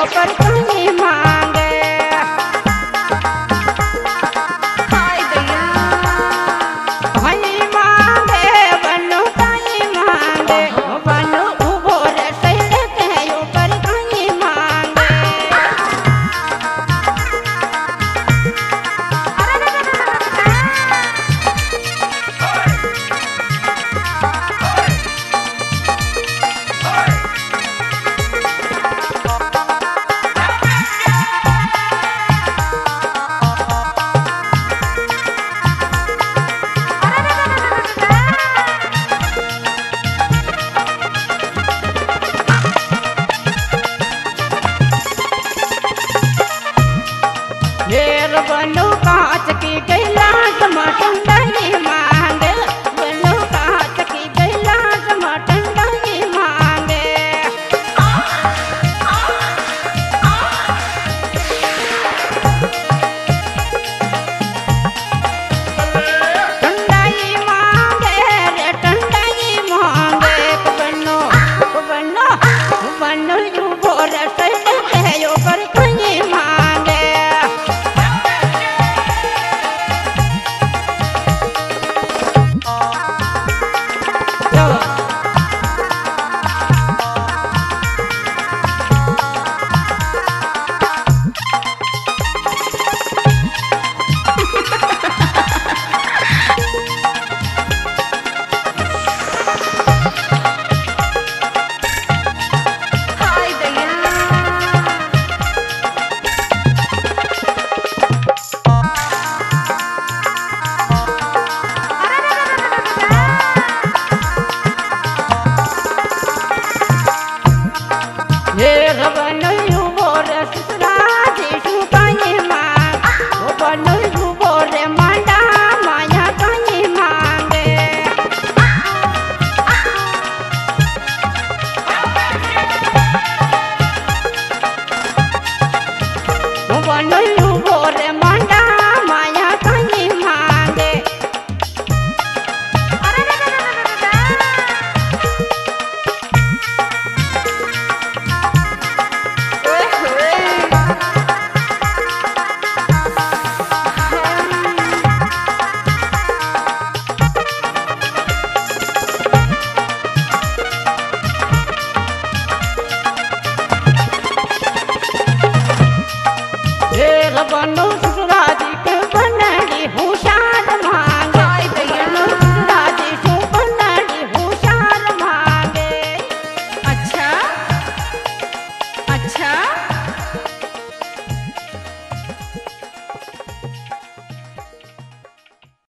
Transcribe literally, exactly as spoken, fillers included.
पर कहीं मांगे हाय दैया कहीं मांगे बनो कहीं मांगे बनो उभो रे सैले कहीं पर कहीं मांगे ढेर बनो कांच की गिलास मटन दही मांगे बनो कांच की गिलास मटन दही मांगे ठंडाई मांगे रे ठंडाई मांगे बनो बनो बनो यू बोल सैले कहो पर कहीं मांगे हाय दैया ढेर बनयू बोर ससुराजी सुकहीं मांग ओ बनयू बोर मांडा माया कहीं मांगे ओ बनयू बोर मांडा माया कहीं मांगे ओए होए ढेर बनो